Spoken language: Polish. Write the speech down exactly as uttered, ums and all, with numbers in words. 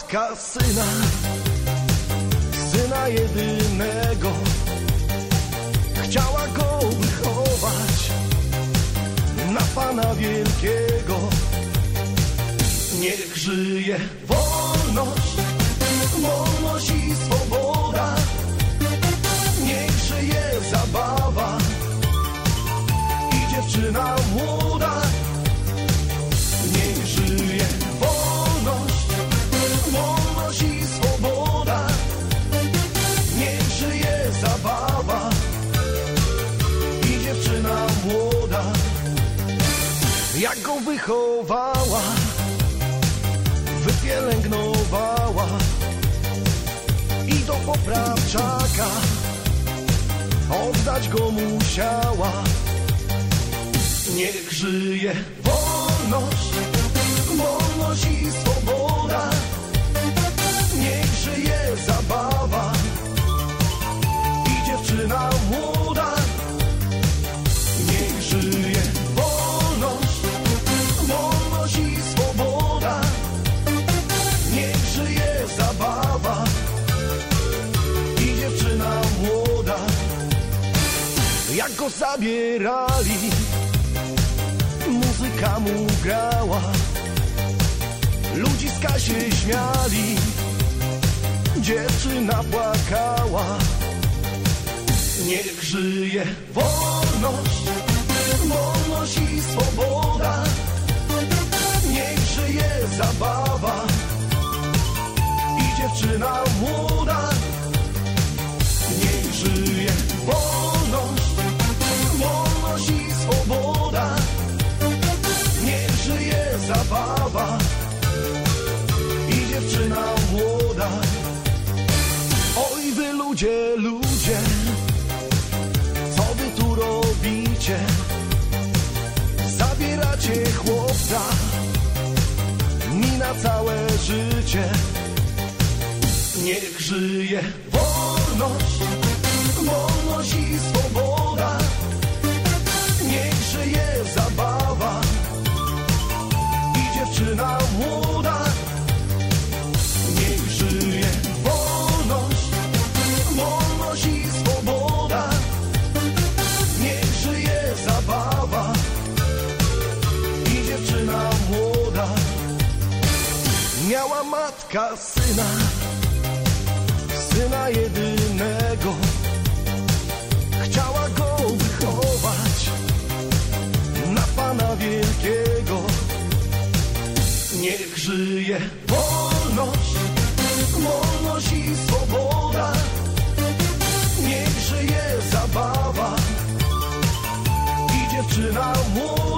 matka syna, syna jedynego, chciała go wychować na Pana wielkiego. Niech żyje wolność, wolność i swoboda, niech żyje zabawa i dziewczyna młoda. Niech żyje wolność, wolność i swoboda, niech żyje zabawa i dziewczyna młoda. Jak go wychowała, wypielęgnowała i do poprawczaka oddać go musiała. Niech żyje wolność, wolność i swoboda, niech żyje zabawa i dziewczyna młoda. Niech żyje wolność, wolność i swoboda, niech żyje zabawa i dziewczyna młoda. Jak go zabierali, muzyka mu grała, ludziska się śmiali, dziewczyna płakała. Niech żyje wolność, wolność i swoboda, niech żyje zabawa i dziewczyna młoda. Niech żyje wolność, wolność i swoboda, niech żyje zabawa i dziewczyna młoda. Oj wy ludzie, ludzie, co wy tu robicie? Zabieracie chłopca mi na całe życie. Niech żyje wolność, wolność i swoboda, niech żyje zabawa i dziewczyna młoda. Niech żyje wolność, wolność i swoboda, niech żyje zabawa i dziewczyna młoda. Miała matka syna, syna jedynego, chciała go wychować na Pana wielkiego. Niech żyje wolność, wolność i swoboda, niech żyje zabawa i dziewczyna młoda.